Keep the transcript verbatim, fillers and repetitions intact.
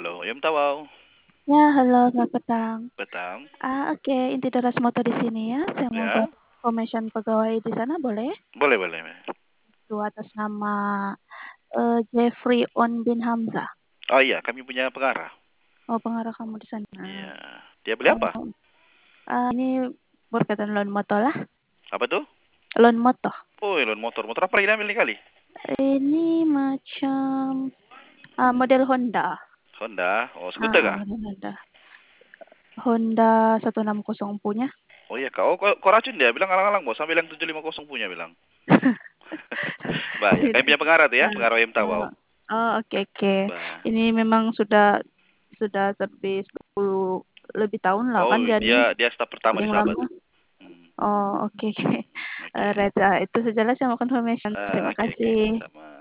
Halo, Oyam Tawau. Ya, halo, selamat petang. Petang. Ah, oke, inti Doras Moto di sini ya. Saya mau Ya. buat formation pegawai di sana, boleh? Boleh, boleh. Itu atas nama uh, Jeffrey On bin Hamzah. Oh iya, kami punya pengarah. Oh, pengarah kamu di sana. Iya. Dia beli apa? Oh, uh, ini berkaitan loan moto lah. Apa tuh? Loan moto. Oh, loan motor. Motor apa lagi ambil nih kali? Ini macam uh, model Honda. Honda. Oh, skuter Ah, kah? model Honda. Honda seratus enam puluh punya. Oh iya, kau kau, kau racun dia. Bilang alang-alang bos. Sambil yang tujuh lima nol punya bilang. Bah, ya. Kami punya pengarah tuh ya. Pengarah Oyam Tawau. Oh, oke, okay, oke. Okay. Bah. Ini memang sudah sudah lebih sepuluh lebih tahun lah Oh, kan jadi dia dia staf pertama di Sahabat. Hmm. Oh, oke, okay, oke. Okay. Okay. Uh, Reza, itu sajalah saya mau confirmation. Uh, Terima okay, kasih. okay. Sama.